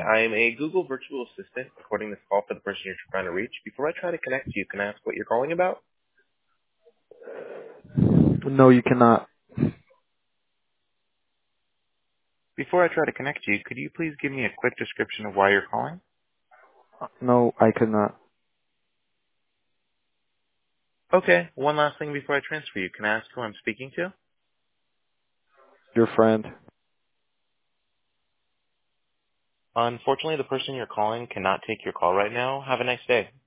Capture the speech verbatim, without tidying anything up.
I am a Google virtual assistant recording this call for the person you're trying to reach. Before I try to connect you, can I ask what you're calling about? No, you cannot. Before I try to connect you, could you please give me a quick description of why you're calling? No, I cannot. Okay, one last thing before I transfer you. Can I ask who I'm speaking to? Your friend. Unfortunately, the person you're calling cannot take your call right now. Have a nice day.